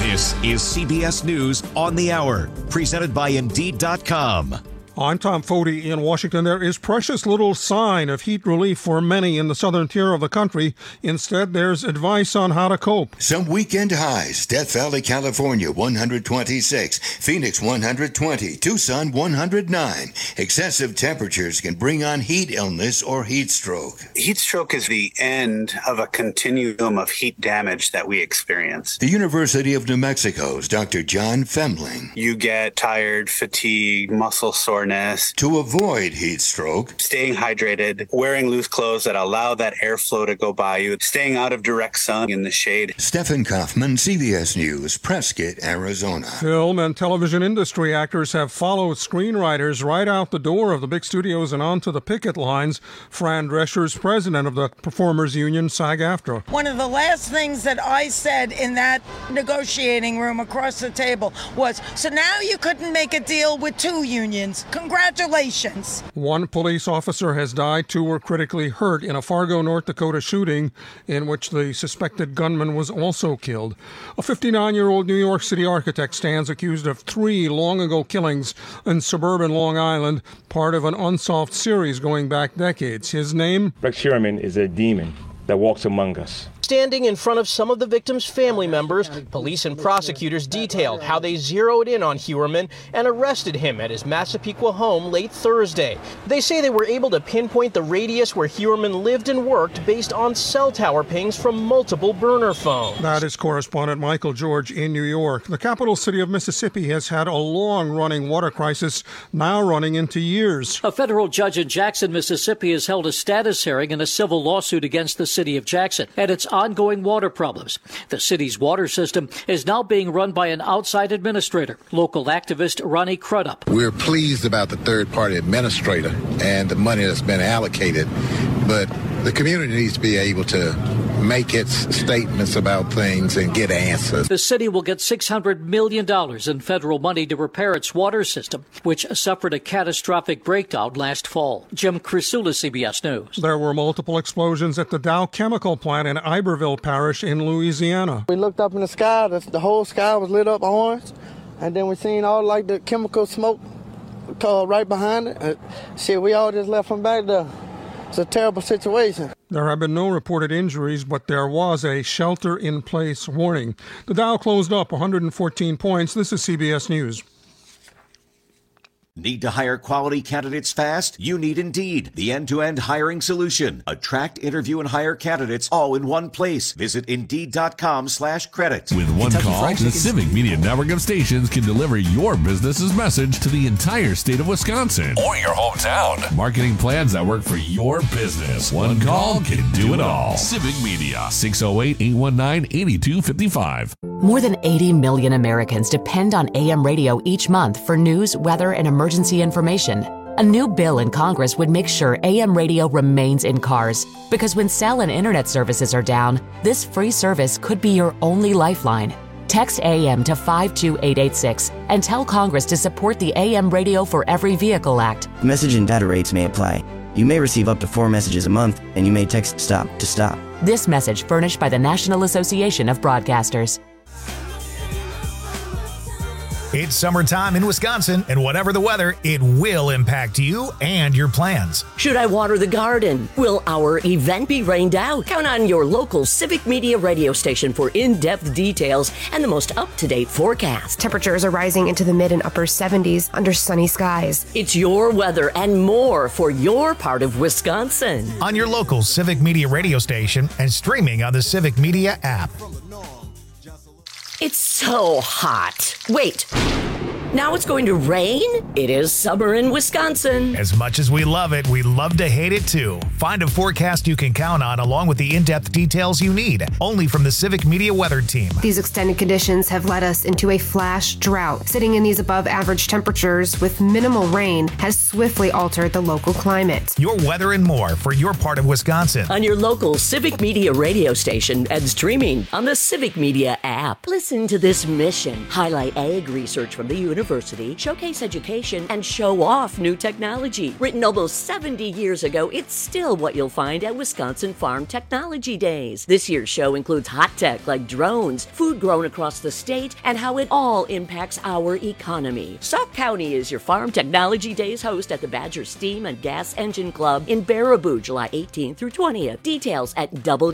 This is CBS News on the Hour, presented by Indeed.com. I'm Tom Foti in Washington. There is precious little sign of heat relief for many in the southern tier of the country. Instead, there's advice on how to cope. Some weekend highs. Death Valley, California, 126. Phoenix, 120. Tucson, 109. Excessive temperatures can bring on heat illness or heat stroke. Heat stroke is the end of a continuum of heat damage that we experience. The University of New Mexico's Dr. John Femling. You get tired, fatigue, muscle soreness. To avoid heat stroke, staying hydrated, wearing loose clothes that allow that airflow to go by you, staying out of direct sun in the shade. Stephen Kaufman, CBS News, Prescott, Arizona. Film and television industry actors have followed screenwriters right out the door of the big studios and onto the picket lines. Fran Drescher's president of the Performers Union, SAG-AFTRA. One of the last things that I said in that negotiating room across the table was, so now you couldn't make a deal with two unions. Congratulations. One police officer has died. Two were critically hurt in a Fargo, North Dakota shooting in which the suspected gunman was also killed. A 59-year-old New York City architect stands accused of 3 long-ago killings in suburban Long Island, part of an unsolved series going back decades. His name? Rex Heuermann is a demon that walks among us. Standing in front of some of the victims' family members, police and prosecutors detailed how they zeroed in on Heuermann and arrested him at his Massapequa home late Thursday. They say they were able to pinpoint the radius where Heuermann lived and worked based on cell tower pings from multiple burner phones. That is correspondent Michael George in New York. The capital city of Mississippi has had a long-running water crisis, now running into years. A federal judge in Jackson, Mississippi, has held a status hearing in a civil lawsuit against the city of Jackson and its ongoing water problems. The city's water system is now being run by an outside administrator, local activist Ronnie Crudup. We're pleased about the third-party administrator and the money that's been allocated, but the community needs to be able to make its statements about things and get answers. The city will get $600 million in federal money to repair its water system, which suffered a catastrophic breakdown last fall. Jim Crisula, CBS News. There were multiple explosions at the Dow Chemical plant in Iberville Parish in Louisiana. We looked up in the sky, the whole sky was lit up orange, and then we seen all like the chemical smoke right behind it. We all just left from back there. It's a terrible situation. There have been no reported injuries, but there was a shelter-in-place warning. The Dow closed up 114 points. This is CBS News. Need to hire quality candidates fast? You need Indeed, the end-to-end hiring solution. Attract, interview, and hire candidates all in one place. Visit Indeed.com/credit. With one call, the Civic Media Network of stations can deliver your business's message to the entire state of Wisconsin or your hometown. Marketing plans that work for your business. One call can do it all. Civic Media, 608-819-8255. More than 80 million Americans depend on AM radio each month for news, weather, and emergency information. A new bill in Congress would make sure AM radio remains in cars, because when cell and internet services are down, this free service could be your only lifeline. Text AM to 52886 and tell Congress to support the AM Radio for Every Vehicle Act. Message and data rates may apply. You may receive up to 4 messages a month, and you may text STOP to stop. This message furnished by the National Association of Broadcasters. It's summertime in Wisconsin, and whatever the weather, it will impact you and your plans. Should I water the garden? Will our event be rained out? Count on your local Civic Media radio station for in-depth details and the most up-to-date forecast. Temperatures are rising into the mid and upper 70s under sunny skies. It's your weather and more for your part of Wisconsin. On your local Civic Media radio station and streaming on the Civic Media app. It's so hot. Wait. Now it's going to rain? It is summer in Wisconsin. As much as we love it, we love to hate it too. Find a forecast you can count on along with the in-depth details you need, only from the Civic Media Weather Team. These extended conditions have led us into a flash drought. Sitting in these above average temperatures with minimal rain has swiftly altered the local climate. Your weather and more for your part of Wisconsin. On your local Civic Media radio station and streaming on the Civic Media app. Listen to this mission. Highlight ag research from the University University, showcase education, and show off new technology. Written almost 70 years ago, it's still what you'll find at Wisconsin Farm Technology Days. This year's show includes hot tech like drones, food grown across the state, and how it all impacts our economy. Sauk County is your Farm Technology Days host at the Badger Steam and Gas Engine Club in Baraboo, July 18th through 20th. Details at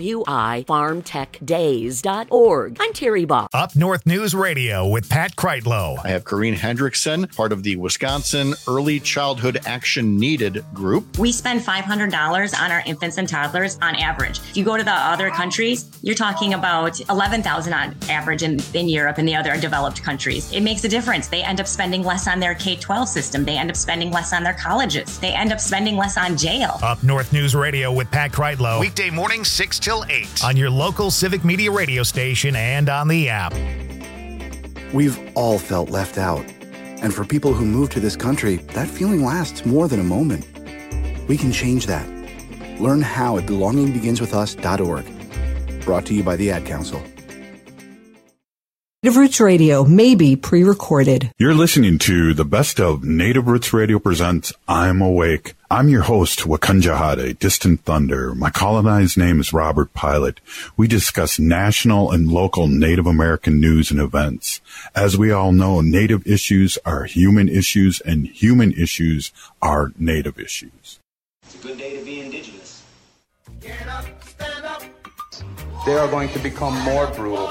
wifarmtechdays.org. I'm Terry Bob. Up North News Radio with Pat Kreitlow. I have Corrine Hendrickson, part of the Wisconsin Early Childhood Action Needed group. We spend $500 on our infants and toddlers on average. If you go to the other countries, you're talking about $11,000 on average in Europe and the other developed countries. It makes a difference. They end up spending less on their K-12 system. They end up spending less on their colleges. They end up spending less on jail. Up North News Radio with Pat Kreitlow. Weekday mornings 6 till 8 on your local Civic Media radio station and on the app. We've all felt left out. And for people who move to this country, that feeling lasts more than a moment. We can change that. Learn how at belongingbeginswithus.org. Brought to you by the Ad Council. Native Roots Radio may be pre-recorded. You're listening to the best of Native Roots Radio presents I'm Awake. I'm your host, Wakanja Hade, Distant Thunder. My colonized name is Robert Pilot. We discuss national and local Native American news and events. As we all know, Native issues are human issues, and human issues are Native issues. It's a good day to be indigenous. Get up, stand up. They are going to become more brutal.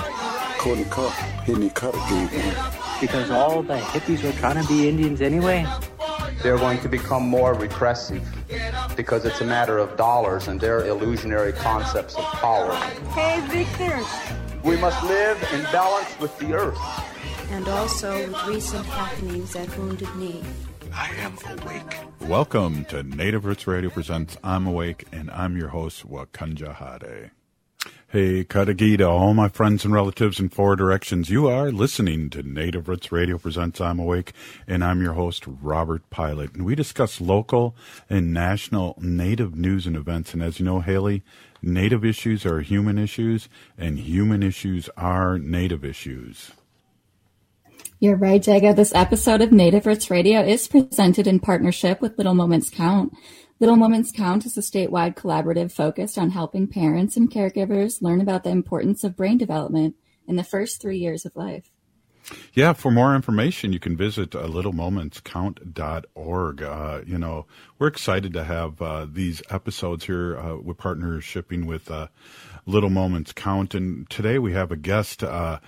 Because all the hippies were trying to be Indians anyway. They're going to become more repressive because it's a matter of dollars and their illusionary concepts of power. Hey, Victor. We must live in balance with the earth. And also with recent happenings at Wounded Knee. I am awake. Welcome to Native Roots Radio presents I'm Awake, and I'm your host, Wakanja Hade. Hey, Katagita, all my friends and relatives in four directions. You are listening to Native Roots Radio presents I'm Awake, and I'm your host, Robert Pilot. And we discuss local and national Native news and events. And as you know, Haley, Native issues are human issues, and human issues are Native issues. You're right, Jago. This episode of Native Roots Radio is presented in partnership with Little Moments Count. Little Moments Count is a statewide collaborative focused on helping parents and caregivers learn about the importance of brain development in the first 3 years of life. Yeah, for more information, you can visit littlemomentscount.org. We're excited to have these episodes here. We're partnershiping with Little Moments Count. And today we have a guest,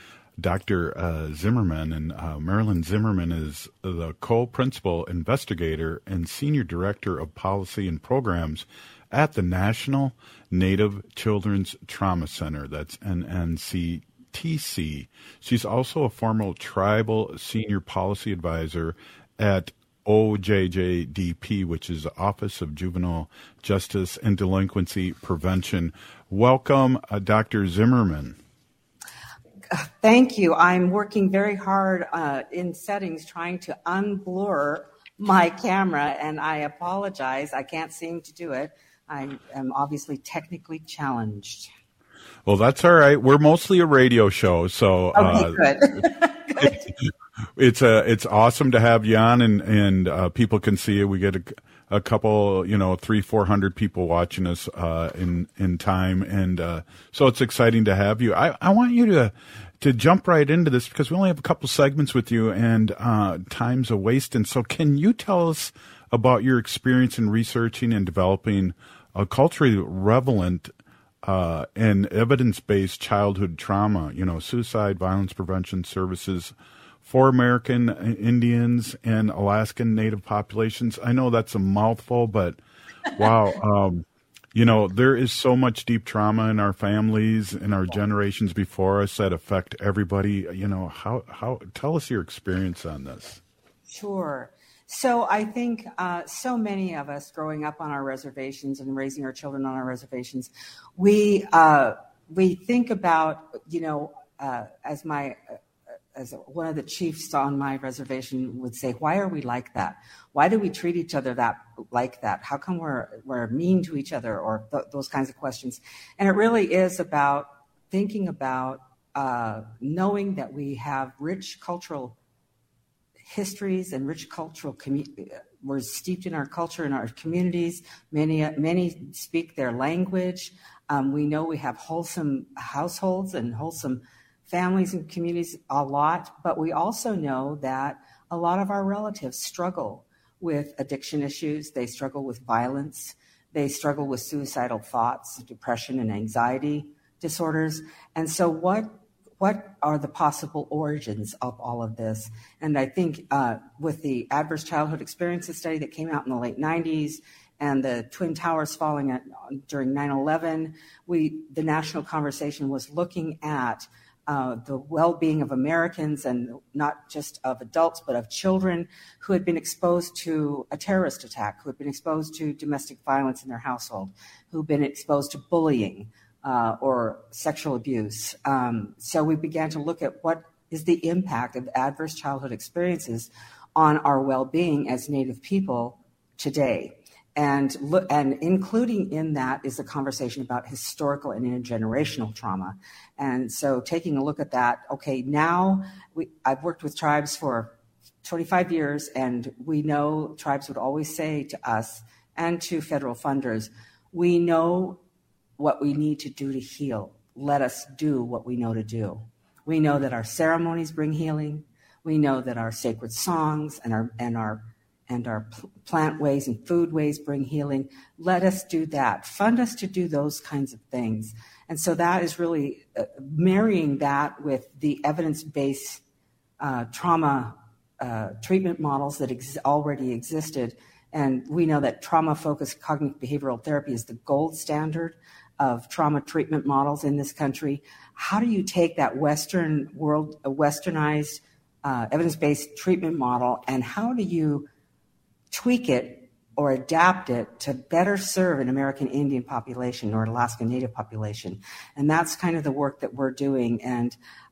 Dr. Zimmerman, and Marilyn Zimmerman is the co-principal investigator and senior director of policy and programs at the National Native Children's Trauma Center. That's NNCTC. She's also a former tribal senior policy advisor at OJJDP, which is the Office of Juvenile Justice and Delinquency Prevention. Welcome, Dr. Zimmerman. Thank you. I'm working very hard in settings trying to unblur my camera, and I apologize. I can't seem to do it. I am obviously technically challenged. Well, that's all right. We're mostly a radio show, so okay, good. It's awesome to have you on, and people can see you. We get a couple, 300-400 people watching us in time, and so it's exciting to have you. I want you to jump right into this because we only have a couple segments with you, and time's a waste. And so, can you tell us about your experience in researching and developing a culturally relevant and evidence-based childhood trauma, suicide, violence prevention services for American Indians and Alaskan Native populations? I know that's a mouthful, but wow, there is so much deep trauma in our families and our generations before us that affect everybody. How tell us your experience on this. Sure. So I think so many of us growing up on our reservations and raising our children on our reservations, we think about, as one of the chiefs on my reservation would say, why are we like that? Why do we treat each other like that? How come we're mean to each other, or those kinds of questions? And it really is about thinking about knowing that we have rich cultural histories and rich cultural we're steeped in our culture and our communities. Many speak their language. We know we have wholesome households and wholesome families and communities a lot, but we also know that a lot of our relatives struggle with addiction issues. They struggle with violence. They struggle with suicidal thoughts, depression, and anxiety disorders. And so what are the possible origins of all of this? And I think with the Adverse Childhood Experiences study that came out in the late 90s and the Twin Towers falling during 9/11, the national conversation was looking at the well-being of Americans, and not just of adults, but of children who had been exposed to a terrorist attack, who had been exposed to domestic violence in their household, who had been exposed to bullying or sexual abuse. So we began to look at what is the impact of adverse childhood experiences on our well-being as Native people today. And including in that is a conversation about historical and intergenerational trauma. And so taking a look at that, okay, now I've worked with tribes for 25 years, and we know tribes would always say to us and to federal funders, we know what we need to do to heal. Let us do what we know to do. We know that our ceremonies bring healing. We know that our sacred songs and our plant ways and food ways bring healing. Let us do that. Fund us to do those kinds of things. And so that is really marrying that with the evidence-based trauma treatment models that already existed. And we know that trauma-focused cognitive behavioral therapy is the gold standard of trauma treatment models in this country. How do you take that Western world, a westernized evidence-based treatment model, and how do you tweak it or adapt it to better serve an American Indian population or Alaska Native population? And that's kind of the work that we're doing. And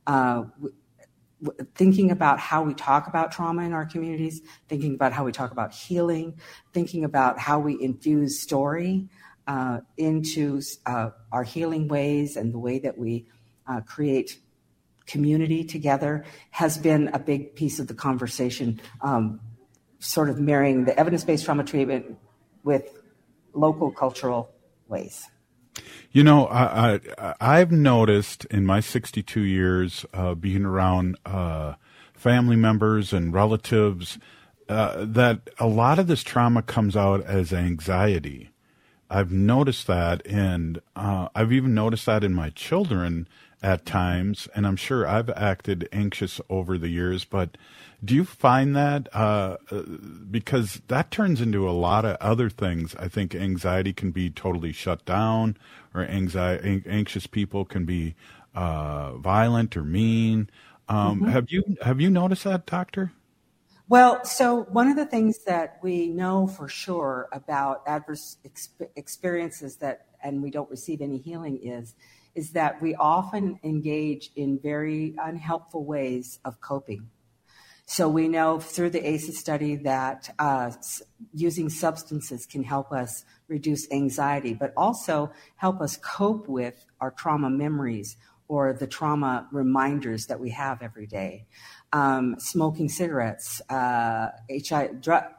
thinking about how we talk about trauma in our communities, thinking about how we talk about healing, thinking about how we infuse story into our healing ways and the way that we create community together has been a big piece of the conversation, sort of marrying the evidence-based trauma treatment with local cultural ways. You know, I've noticed in my 62 years being around family members and relatives that a lot of this trauma comes out as anxiety. I've noticed that, and I've even noticed that in my children at times, and I'm sure I've acted anxious over the years, but do you find that, because that turns into a lot of other things. I think anxiety can be totally shut down, or anxious people can be violent or mean. Have you noticed that, Doctor? Well, so one of the things that we know for sure about adverse experiences and we don't receive any healing is that we often engage in very unhelpful ways of coping. So we know through the ACEs study that using substances can help us reduce anxiety, but also help us cope with our trauma memories or the trauma reminders that we have every day. Smoking cigarettes, IV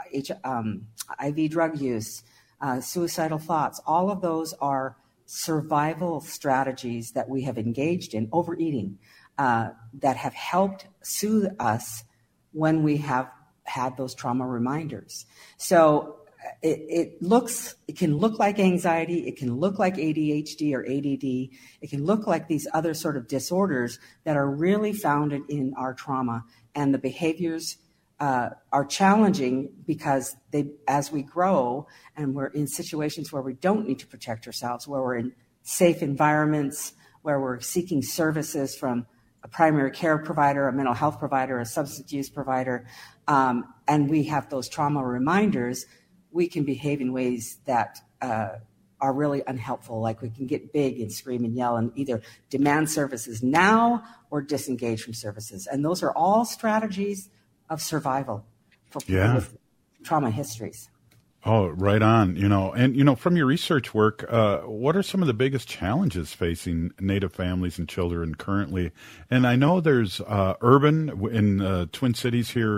drug use, suicidal thoughts, all of those are survival strategies that we have engaged in, overeating, that have helped soothe us when we have had those trauma reminders. So it can look like anxiety, it can look like ADHD or ADD, it can look like these other sort of disorders that are really founded in our trauma, and the behaviors are challenging because as we grow and we're in situations where we don't need to protect ourselves, where we're in safe environments, where we're seeking services from a primary care provider, a mental health provider, a substance use provider, and we have those trauma reminders, we can behave in ways that are really unhelpful. Like we can get big and scream and yell and either demand services now or disengage from services. And those are all strategies of survival for people with trauma histories. Oh, right on. And from your research work, what are some of the biggest challenges facing Native families and children currently? And I know there's urban in Twin Cities here.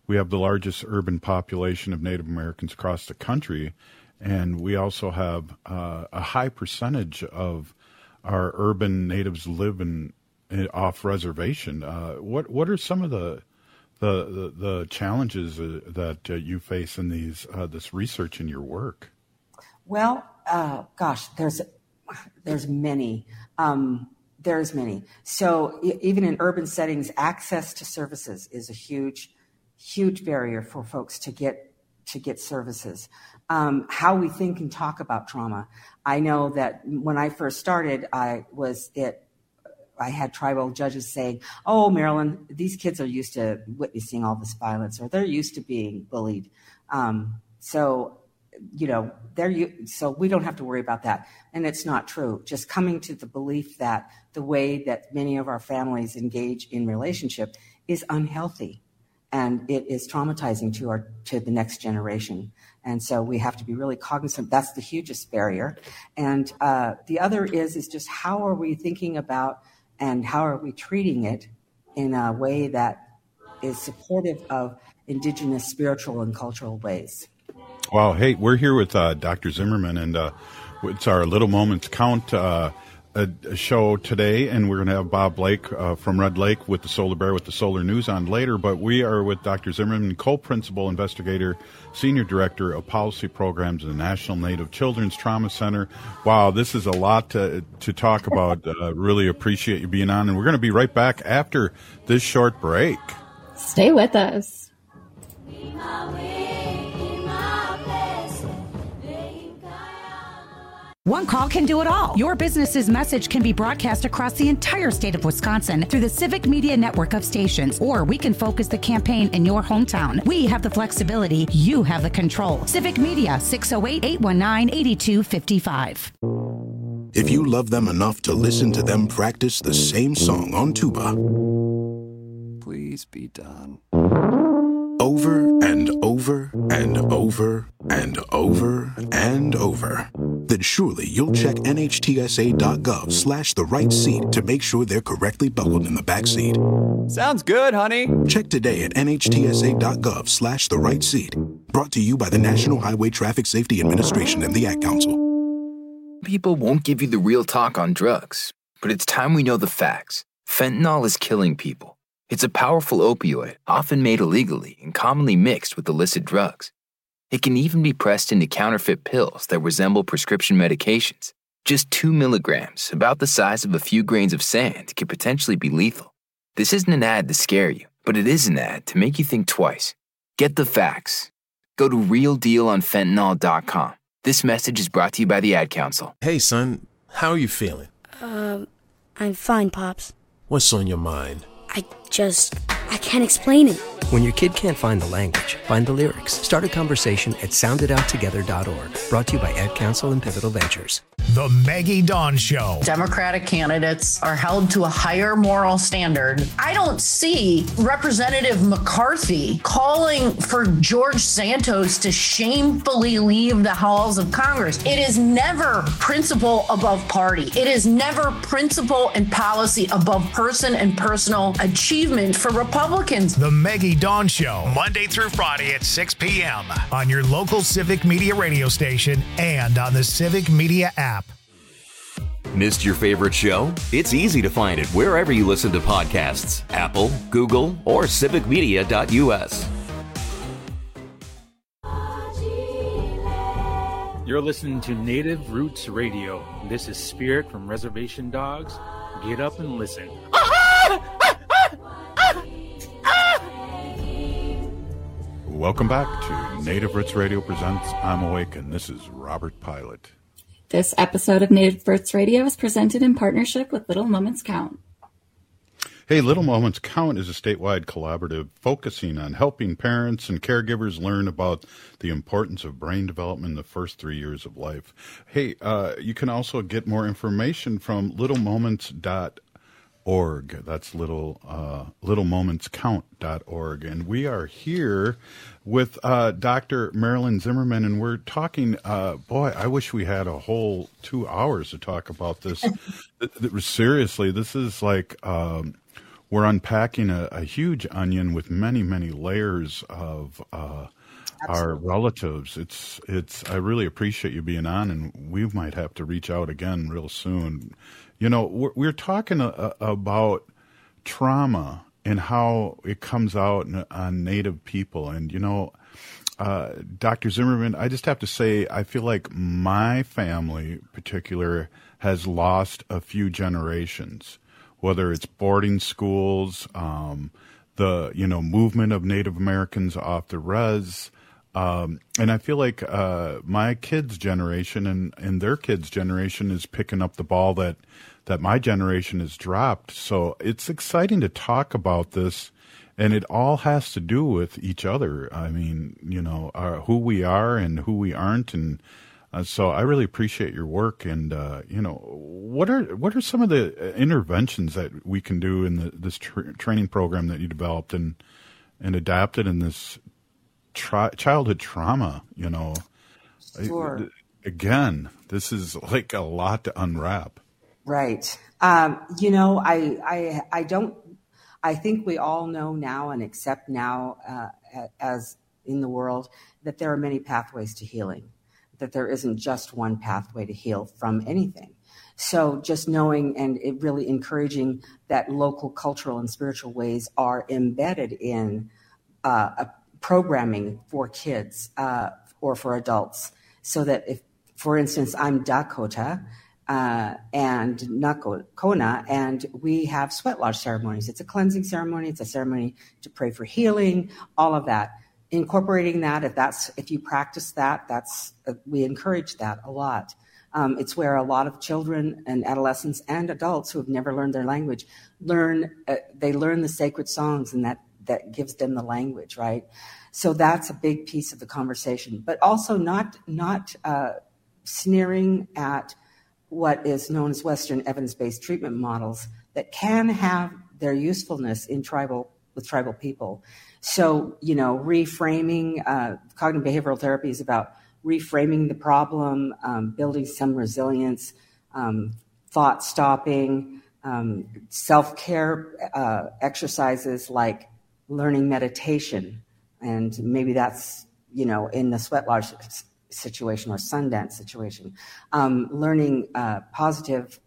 we have the largest urban population of Native Americans across the country, and we also have a high percentage of our urban natives live off reservation. What are some of the challenges that you face in this research in your work? Well, gosh, there's many. There's many. So even in urban settings, access to services is a huge barrier for folks to get services. How we think and talk about trauma. I know that when I first started, I had tribal judges saying, "Oh, Marilyn, these kids are used to witnessing all this violence, or they're used to being bullied. So we don't have to worry about that." And it's not true. Just coming to the belief that the way that many of our families engage in relationship is unhealthy, and it is traumatizing to the next generation. And so we have to be really cognizant. That's the hugest barrier. And the other is just how are we thinking about and how are we treating it in a way that is supportive of indigenous spiritual and cultural ways. Wow. Hey, we're here with Dr. Zimmerman, and it's our Little Moments Count show today, and we're going to have Bob Blake from Red Lake with the Solar Bear with the Solar News on later, but we are with Dr. Zimmerman, co-principal investigator, senior director of policy programs at the National Native Children's Trauma Center. Wow, this is a lot to talk about. Really appreciate you being on, and we're going to be right back after this short break. Stay with us. One call can do it all. Your business's message can be broadcast across the entire state of Wisconsin through the Civic Media network of stations, or we can focus the campaign in your hometown. We have the flexibility. You have the control. Civic Media, 608-819-8255. If you love them enough to listen to them practice the same song on tuba, please be done. Over and over and over and over and over, then surely you'll check NHTSA.gov/the right seat to make sure they're correctly buckled in the back seat. Sounds good, honey. Check today at NHTSA.gov/the right seat. Brought to you by the National Highway Traffic Safety Administration and the Ad Council. People won't give you the real talk on drugs, but it's time we know the facts. Fentanyl is killing people. It's a powerful opioid, often made illegally and commonly mixed with illicit drugs. It can even be pressed into counterfeit pills that resemble prescription medications. Just 2 milligrams, about the size of a few grains of sand, can potentially be lethal. This isn't an ad to scare you, but it is an ad to make you think twice. Get the facts. Go to realdealonfentanyl.com. This message is brought to you by the Ad Council. Hey, son, how are you feeling? I'm fine, Pops. What's on your mind? I can't explain it. When your kid can't find the language, find the lyrics. Start a conversation at soundedouttogether.org. Brought to you by Ad Council and Pivotal Ventures. The Maggie Dawn Show. Democratic candidates are held to a higher moral standard. I don't see Representative McCarthy calling for George Santos to shamefully leave the halls of Congress. It is never principle above party. It is never principle and policy above person and personal achievement for Republicans. The Maggie Dawn Show, Monday through Friday at 6 p.m. on your local Civic Media radio station and on the Civic Media app. Missed your favorite show? It's easy to find it wherever you listen to podcasts. Apple, Google, or civicmedia.us. You're listening to Native Roots Radio. This is Spirit from Reservation Dogs. Get up and listen. Welcome back to Native Roots Radio presents I'm Awake, and this is Robert Pilot. This episode of Native Roots Radio is presented in partnership with Little Moments Count. Hey, Little Moments Count is a statewide collaborative focusing on helping parents and caregivers learn about the importance of brain development in the first 3 years of life. Hey, you can also get more information from littlemoments.org. That's littlemomentscount.org. And we are here with Dr. Marilyn Zimmerman, and we're talking, boy, I wish we had a whole 2 hours to talk about this. Seriously, this is like we're unpacking a huge onion with many, many layers of our relatives. I really appreciate you being on, and we might have to reach out again real soon. You know, we're talking about trauma and how it comes out on Native people. And, you know, Dr. Zimmerman, I just have to say, I feel like my family in particular has lost a few generations, whether it's boarding schools, the, you know, movement of Native Americans off the res. And I feel like my kids' generation and their kids' generation is picking up the ball that my generation has dropped. So it's exciting to talk about this, and it all has to do with each other. I mean, you know, who we are and who we aren't, and so I really appreciate your work. And you know, what are some of the interventions that we can do in this training program that you developed and adapted in this childhood trauma? You know, Sure. Again, this is like a lot to unwrap. Right. You know, I think we all know now and accept now, as in the world, that there are many pathways to healing, that there isn't just one pathway to heal from anything. So just knowing and it really encouraging that local cultural and spiritual ways are embedded in programming for kids or for adults, so that if, for instance, I'm Dakota, and Nakona, and we have sweat lodge ceremonies. It's a cleansing ceremony. It's a ceremony to pray for healing, all of that. Incorporating that, if you practice that, we encourage that a lot. It's where a lot of children and adolescents and adults who have never learned their language they learn the sacred songs, and that gives them the language, right? So that's a big piece of the conversation, but also not sneering at what is known as Western evidence-based treatment models that can have their usefulness with tribal people. So, you know, reframing, cognitive behavioral therapy is about reframing the problem, building some resilience, thought stopping, self-care exercises like learning meditation. And maybe that's, you know, in the sweat lodge situation or Sundance situation, learning positive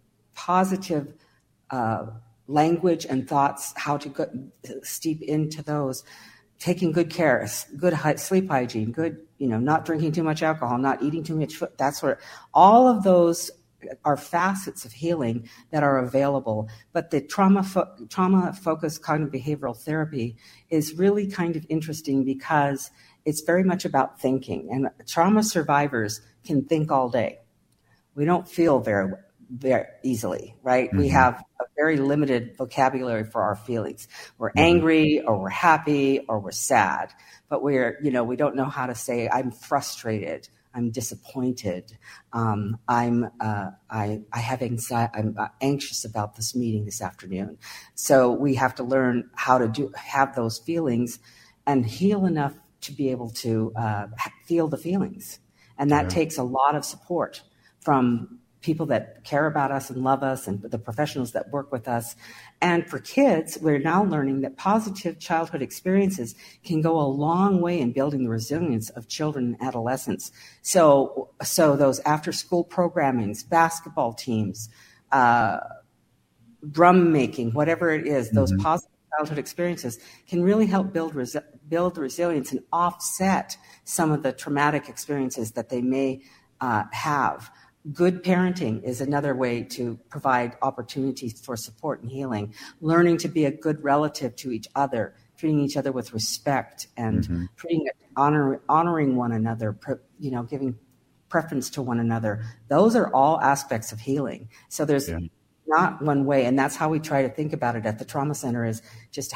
language and thoughts, how to steep into those, taking good care, good sleep hygiene, good, you know, not drinking too much alcohol, not eating too much food. That's where all of those are facets of healing that are available. But the trauma-focused cognitive behavioral therapy is really kind of interesting because it's very much about thinking, and trauma survivors can think all day. We don't feel very, very easily, right? Mm-hmm. We have a very limited vocabulary for our feelings. We're angry, or we're happy, or we're sad, but we don't know how to say, I'm frustrated, I'm disappointed, I have anxiety, I'm anxious about this meeting this afternoon. So we have to learn how to have those feelings and heal enough to be able to feel the feelings. And that takes a lot of support from people that care about us and love us and the professionals that work with us. And for kids, we're now learning that positive childhood experiences can go a long way in building the resilience of children and adolescents. So those after-school programmings, basketball teams, drum making, whatever it is, those positive childhood experiences can really help build resilience and offset some of the traumatic experiences that they may have. Good parenting is another way to provide opportunities for support and healing. Learning to be a good relative to each other, treating each other with respect, and honoring one another, giving preference to one another. Those are all aspects of healing. So there's not one way, and that's how we try to think about it at the Trauma Center, is just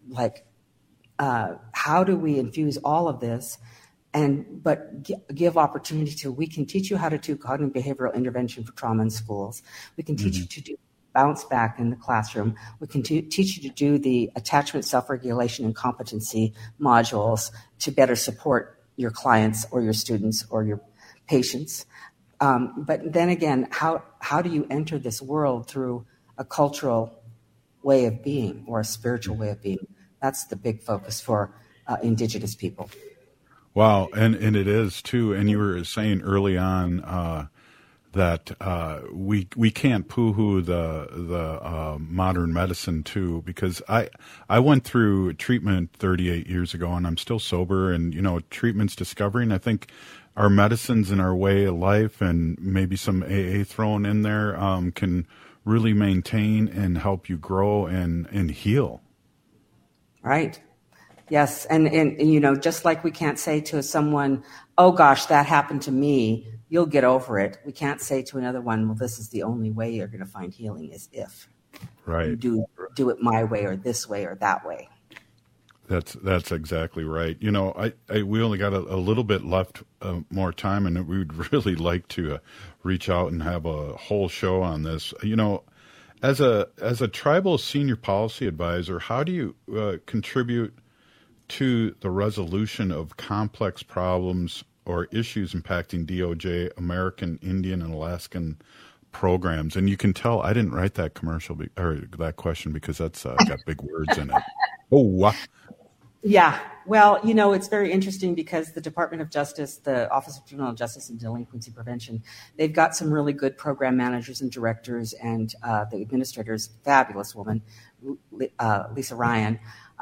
how do we infuse all of this, but give opportunity to, we can teach you how to do cognitive behavioral intervention for trauma in schools. We can teach you to do bounce back in the classroom. We can teach you to do the attachment, self-regulation, and competency modules to better support your clients or your students or your patients. But then again, how do you enter this world through a cultural way of being or a spiritual way of being. That's the big focus for Indigenous people. Wow, and it is too. And you were saying early on that we can't poo-hoo the modern medicine too, because I went through treatment 38 years ago, and I'm still sober. And treatment's discovering. I think our medicines and our way of life, and maybe some AA thrown in there, can really maintain and help you grow and heal. Right. Yes. And just like we can't say to someone, oh gosh, that happened to me, you'll get over it. We can't say to another one, well, this is the only way you're going to find healing is if you do it my way or this way or that way. That's exactly right. We only got a little bit left more time, and we'd really like to reach out and have a whole show on this. As a tribal senior policy advisor, how do you contribute to the resolution of complex problems or issues impacting DOJ, American Indian, and Alaskan programs? And you can tell I didn't write that commercial or that question because that's got big words in it. Oh, wow. Yeah. Well, it's very interesting because the Department of Justice, the Office of Juvenile Justice and Delinquency Prevention, they've got some really good program managers and directors, and the administrator's fabulous woman, Lisa Ryan.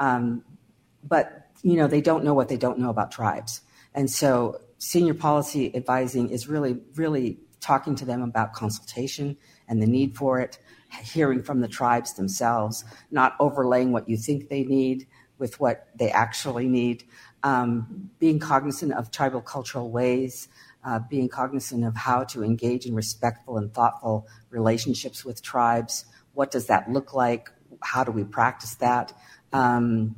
But, they don't know what they don't know about tribes. And so senior policy advising is really, really talking to them about consultation and the need for it, hearing from the tribes themselves, not overlaying what you think they need with what they actually need, being cognizant of tribal cultural ways, being cognizant of how to engage in respectful and thoughtful relationships with tribes. What does that look like? How do we practice that? And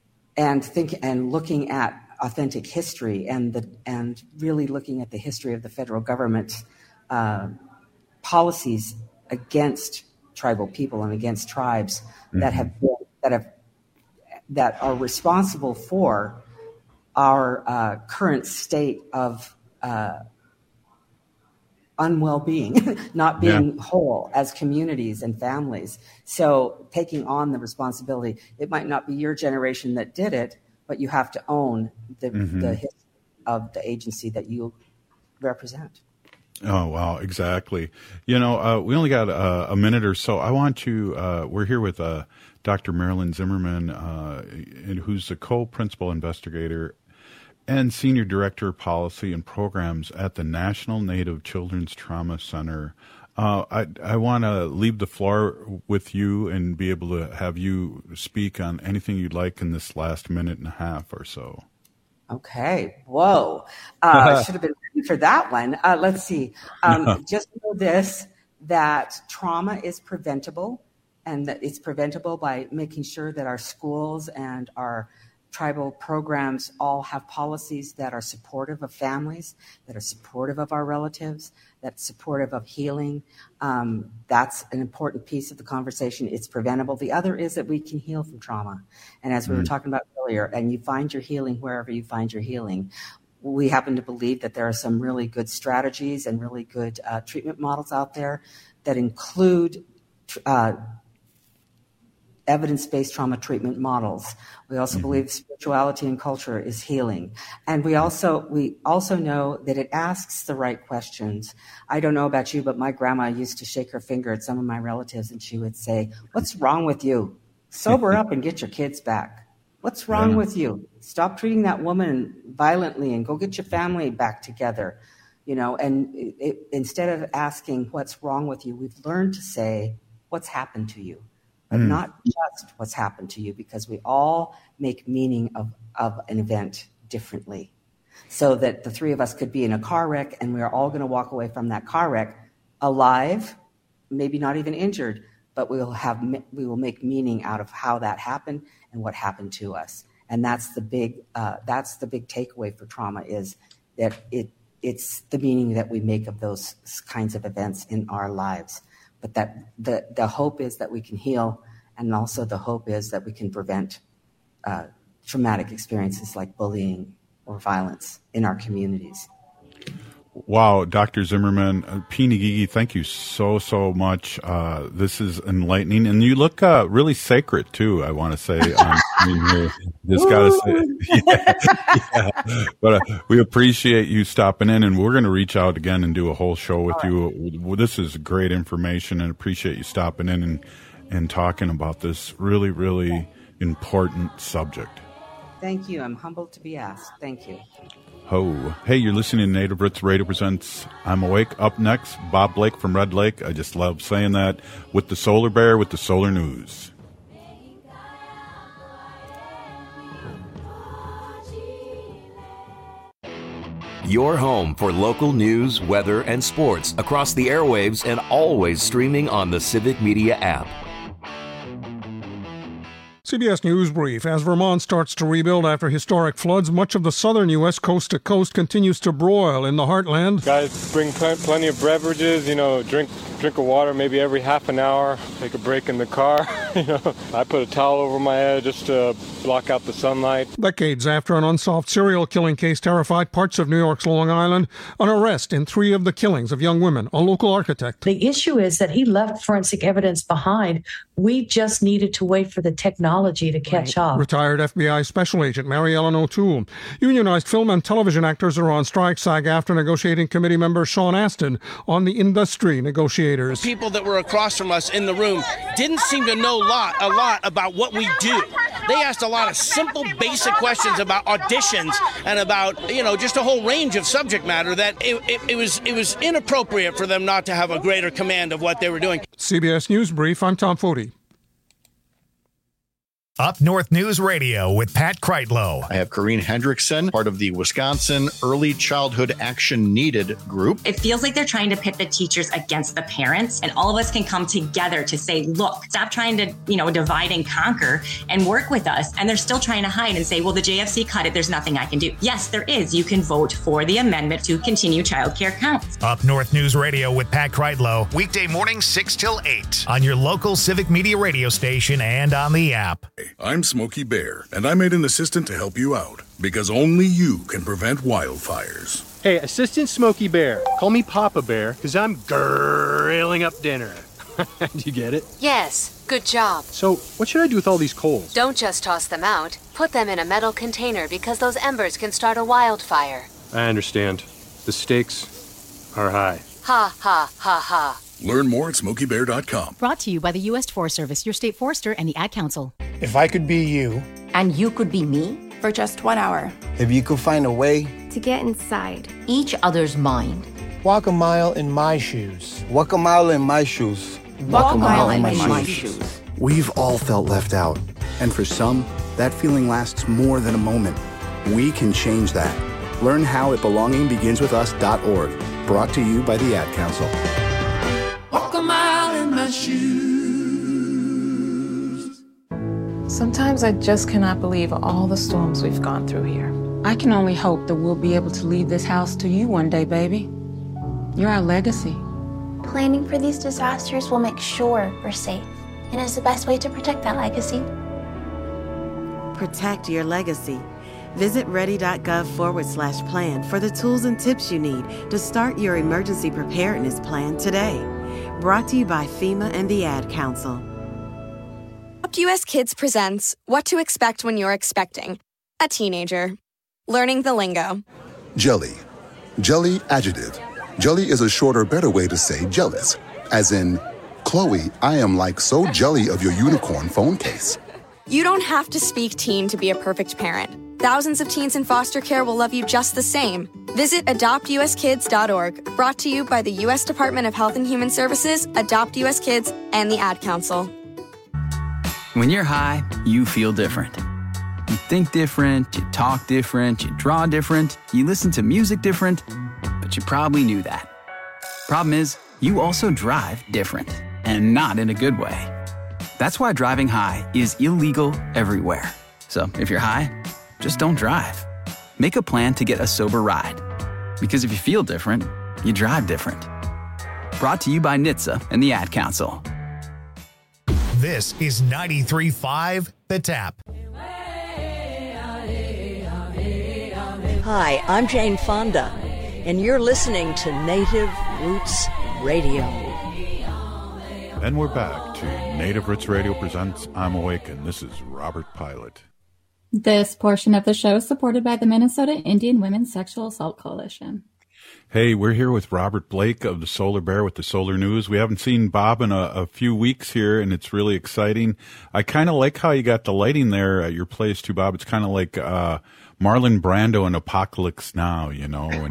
looking at authentic history and really looking at the history of the federal government's policies against tribal people and against tribes that are responsible for our current state of unwell-being, not being whole as communities and families. So taking on the responsibility, it might not be your generation that did it, but you have to own the history of the agency that you represent. Oh, wow, exactly. We only got a minute or so. I want to, we're here with Dr. Marilyn Zimmerman, who's the co-principal investigator and senior director of policy and programs at the National Native Children's Trauma Center. I want to leave the floor with you and be able to have you speak on anything you'd like in this last minute and a half or so. Okay. Whoa. I should have been ready for that one. Let's see. Just know this, that trauma is preventable, and that it's preventable by making sure that our schools and our tribal programs all have policies that are supportive of families, that are supportive of our relatives, that's supportive of healing. That's an important piece of the conversation. It's preventable. The other is that we can heal from trauma. And as we were talking about earlier, and you find your healing wherever you find your healing. We happen to believe that there are some really good strategies and really good treatment models out there that include evidence-based trauma treatment models. We also believe spirituality and culture is healing. And we also know that it asks the right questions. I don't know about you, but my grandma used to shake her finger at some of my relatives and she would say, "What's wrong with you? Sober up and get your kids back. What's wrong with you? Stop treating that woman violently and go get your family back together." And instead of asking what's wrong with you, we've learned to say, what's happened to you? But not just what's happened to you, because we all make meaning of an event differently. So that the three of us could be in a car wreck and we are all going to walk away from that car wreck alive, maybe not even injured, but we will make meaning out of how that happened and what happened to us. And that's the big takeaway for trauma, is that it's the meaning that we make of those kinds of events in our lives. But that the hope is that we can heal, and also the hope is that we can prevent traumatic experiences like bullying or violence in our communities. Wow, Dr. Zimmerman, Peony Gigi, thank you so much. This is enlightening, and you look really sacred too. I want to say, just gotta say, yeah. But we appreciate you stopping in, and we're going to reach out again and do a whole show with you. This is great information, and appreciate you stopping in and talking about this really, really important subject. Thank you. I'm humbled to be asked. Thank you. Hey, you're listening to Native Roots Radio presents I'm Awake. Up next, Bob Blake from Red Lake. I just love saying that, with the Solar Bear with the Solar News. Your home for local news, weather, and sports across the airwaves and always streaming on the Civic Media app. CBS News Brief. As Vermont starts to rebuild after historic floods, much of the southern U.S. coast to coast continues to broil. In the heartland, guys bring plenty of beverages, drink of water maybe every half an hour, take a break in the car. I put a towel over my head just to block out the sunlight. Decades after an unsolved serial killing case terrified parts of New York's Long Island, an arrest in 3 of the killings of young women, a local architect. The issue is that he left forensic evidence behind. We just needed to wait for the technology to catch up. Retired FBI Special Agent Mary Ellen O'Toole. Unionized film and television actors are on strike. SAG-AFTRA negotiating committee member Sean Astin on the industry negotiators. People that were across from us in the room didn't seem to know a lot about what we do. They asked a lot of simple, basic questions about auditions and about, just a whole range of subject matter that it was inappropriate for them not to have a greater command of what they were doing. CBS News Brief, I'm Tom Foti. Up North News Radio with Pat Kreitlow. I have Corrine Hendrickson, part of the Wisconsin Early Childhood Action Needed group. It feels like they're trying to pit the teachers against the parents, and all of us can come together to say, look, stop trying to, divide and conquer and work with us. And they're still trying to hide and say, well, the JFC cut it. There's nothing I can do. Yes, there is. You can vote for the amendment to continue childcare counts. Up North News Radio with Pat Kreitlow. Weekday mornings 6 till 8 on your local Civic Media radio station and on the app. I'm Smokey Bear, and I made an assistant to help you out, because only you can prevent wildfires. Hey, Assistant Smokey Bear, call me Papa Bear, because I'm grilling up dinner. Do you get it? Yes, good job. So, what should I do with all these coals? Don't just toss them out. Put them in a metal container, because those embers can start a wildfire. I understand. The stakes are high. Ha, ha, ha, ha. Learn more at SmokeyBear.com. Brought to you by the U.S. Forest Service, your state forester, and the Ad Council. If I could be you. And you could be me? For just 1 hour. If you could find a way. To get inside each other's mind. Walk a mile in my shoes. Walk a mile in my shoes. Walk a mile in my shoes. We've all felt left out. And for some, that feeling lasts more than a moment. We can change that. Learn how at belongingbeginswithus.org. Brought to you by the Ad Council. Walk a mile in my shoes. Sometimes I just cannot believe all the storms we've gone through here. I can only hope that we'll be able to leave this house to you one day, baby. You're our legacy. Planning for these disasters will make sure we're safe, and is the best way to protect that legacy. Protect your legacy. Visit ready.gov/plan for the tools and tips you need to start your emergency preparedness plan today. Brought to you by FEMA and the Ad Council. Adopt US Kids presents What to Expect When You're Expecting a Teenager. Learning the lingo. Jelly. Jelly adjective. Jelly is a shorter, better way to say jealous. As in, Chloe, I am like so jelly of your unicorn phone case. You don't have to speak teen to be a perfect parent. Thousands of teens in foster care will love you just the same. Visit adoptuskids.org. Brought to you by the U.S. Department of Health and Human Services, Adopt U.S. Kids, and the Ad Council. When you're high, you feel different. You think different, you talk different, you draw different, you listen to music different, but you probably knew that. Problem is, you also drive different, and not in a good way. That's why driving high is illegal everywhere. So if you're high, just don't drive. Make a plan to get a sober ride. Because if you feel different, you drive different. Brought to you by NHTSA and the Ad Council. This is 93.5 The Tap. Hi, I'm Jane Fonda. and you're listening to Native Roots Radio. And we're back to Native Roots Radio presents I'm Awake, and this is Robert Pilot. This portion of the show is supported by the Minnesota Indian Women's Sexual Assault Coalition. Hey, we're here with Robert Blake of the Solar Bear with the Solar News. We haven't seen Bob in a few weeks here, and it's really exciting. I kind of like how you got the lighting there at your place, too, Bob. It's kind of like Marlon Brando in Apocalypse Now, you know. And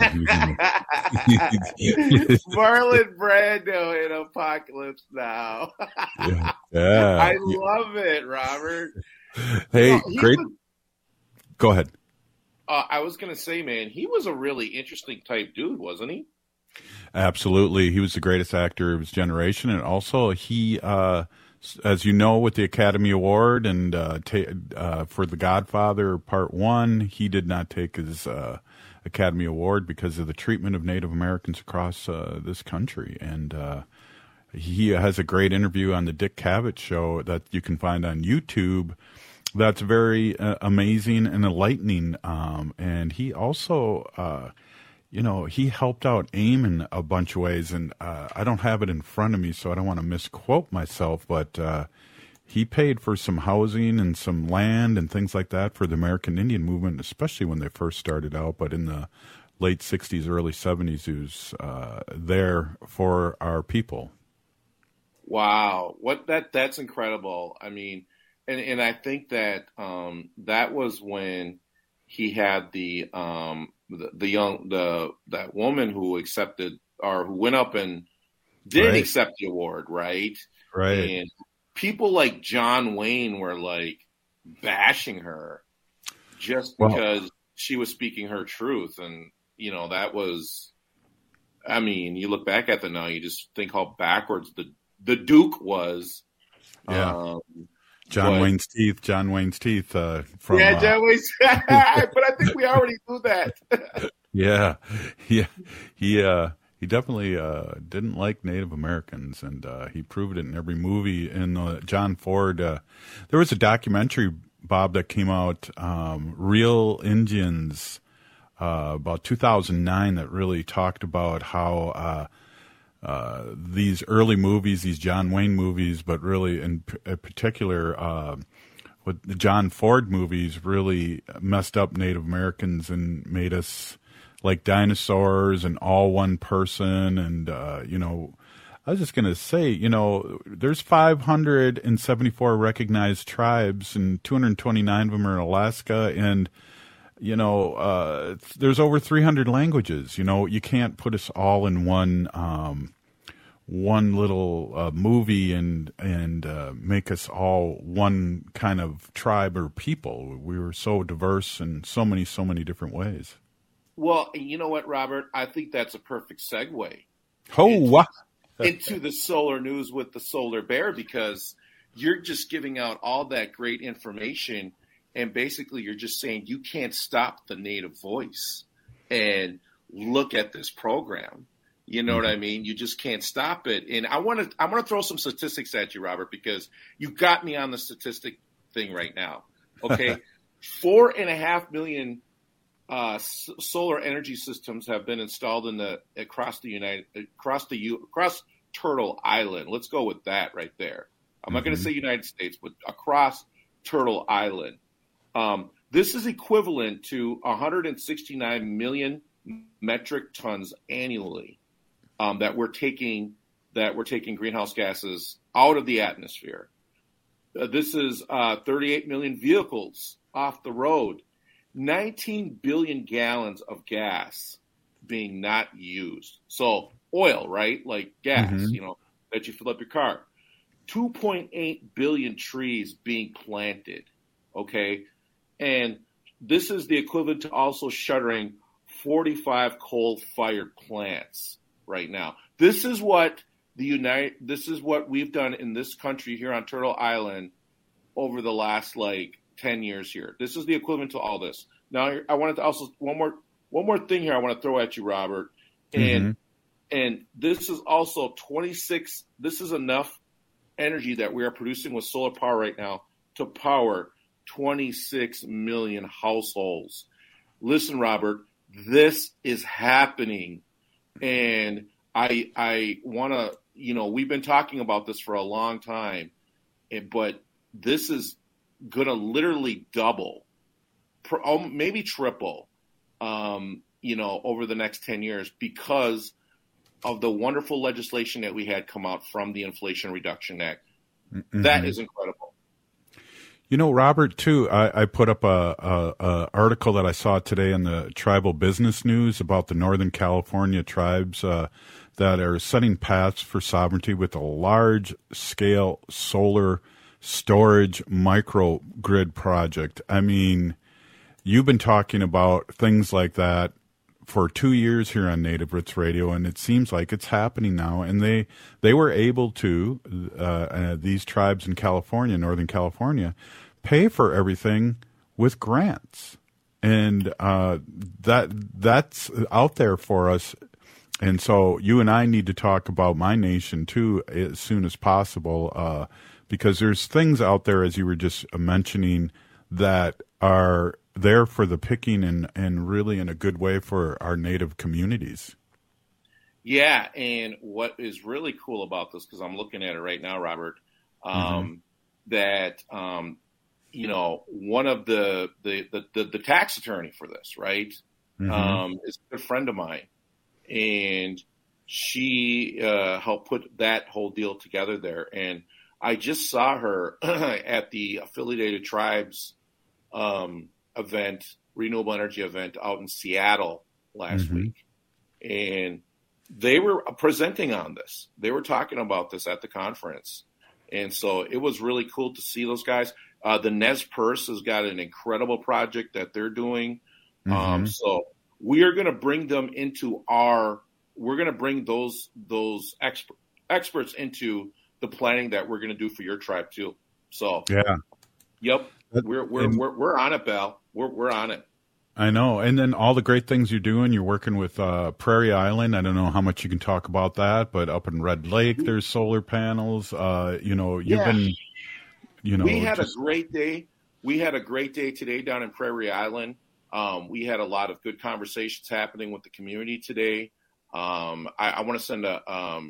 Marlon Brando in Apocalypse Now. Yeah. I love it, Robert. Hey, great. Go ahead. I was going to say, man, he was a really interesting type dude, wasn't he? Absolutely. He was the greatest actor of his generation. And also he, as you know, with the Academy Award and for The Godfather Part 1, he did not take his Academy Award because of the treatment of Native Americans across this country. And he has a great interview on the Dick Cavett Show that you can find on YouTube. That's very amazing and enlightening. And he also, he helped out AIM in a bunch of ways. And I don't have it in front of me, so I don't want to misquote myself. But he paid for some housing and some land and things like that for the American Indian movement, especially when they first started out. But in the late 60s, early 70s, he was there for our people. Wow. That's incredible. I mean, And I think that that was when he had that woman who accepted or who went up and didn't accept the award, right? Right. And people like John Wayne were like bashing her just because she was speaking her truth, and that was. I mean, you look back at that now, you just think how backwards the Duke was. Yeah. John Wayne's teeth. From John Wayne's but I think we already knew that. Yeah. He definitely didn't like Native Americans, and he proved it in every movie. In John Ford, there was a documentary, Bob, that came out, Real Indians, about 2009, that really talked about how these early movies, these John Wayne movies, but really in particular with the John Ford movies, really messed up Native Americans and made us like dinosaurs and all one person. And, I was just going to say, there's 574 recognized tribes and 229 of them are in Alaska. And, there's over 300 languages. You can't put us all in one little movie and make us all one kind of tribe or people. We were so diverse in so many different ways. Well, you know what, Robert? I think that's a perfect segue. Into the Solar News with the Solar Bear, because you're just giving out all that great information. And basically, you're just saying you can't stop the Native voice and look at this program. You know what I mean? You just can't stop it. And I want to throw some statistics at you, Robert, because you got me on the statistic thing right now. Okay, 4.5 million solar energy systems have been installed across Turtle Island. Let's go with that right there. I'm not going to say United States, but across Turtle Island. This is equivalent to 169 million metric tons annually that we're taking greenhouse gases out of the atmosphere. This is 38 million vehicles off the road, 19 billion gallons of gas being not used. So oil, right? Like gas, that you fill up your car. 2.8 billion trees being planted. Okay. And this is the equivalent to also shuttering 45 coal-fired plants right now. This is what we've done in this country here on Turtle Island over the last 10 years here. This is the equivalent to all this. Now, I wanted to also one more thing here I want to throw at you, Robert. And this is also 26. This is enough energy that we are producing with solar power right now to power 26 million households. Listen, Robert, this is happening. And I want to, we've been talking about this for a long time, but this is going to literally double, maybe triple, over the next 10 years because of the wonderful legislation that we had come out from the Inflation Reduction Act. Mm-hmm. That is incredible. Robert, too, I put up a article that I saw today in the Tribal Business News about the Northern California tribes that are setting paths for sovereignty with a large-scale solar storage microgrid project. I mean, you've been talking about things like that for 2 years here on Native Roots Radio, and it seems like it's happening now. And they were able to, these tribes in California, Northern California, pay for everything with grants. And that's out there for us. And so you and I need to talk about My Nation, too, as soon as possible, because there's things out there, as you were just mentioning, that are there for the picking and really in a good way for our Native communities. Yeah, and what is really cool about this, because I'm looking at it right now, Robert, one of the tax attorney for this, right, is a good friend of mine, and she helped put that whole deal together there. And I just saw her at the Affiliated Tribes event, renewable energy event out in Seattle last week. And they were presenting on this. They were talking about this at the conference. And so it was really cool to see those guys. The Nez Perce has got an incredible project that they're doing. So we are going to bring them into we're going to bring those experts into the planning that we're going to do for your tribe too. So, yeah. Yep. We're on it, Bal. We're on it. I know. And then all the great things you're doing, you're working with Prairie Island. I don't know how much you can talk about that, but up in Red Lake, there's solar panels. You've been, we had a great day. We had a great day today down in Prairie Island. We had a lot of good conversations happening with the community today. I want to send a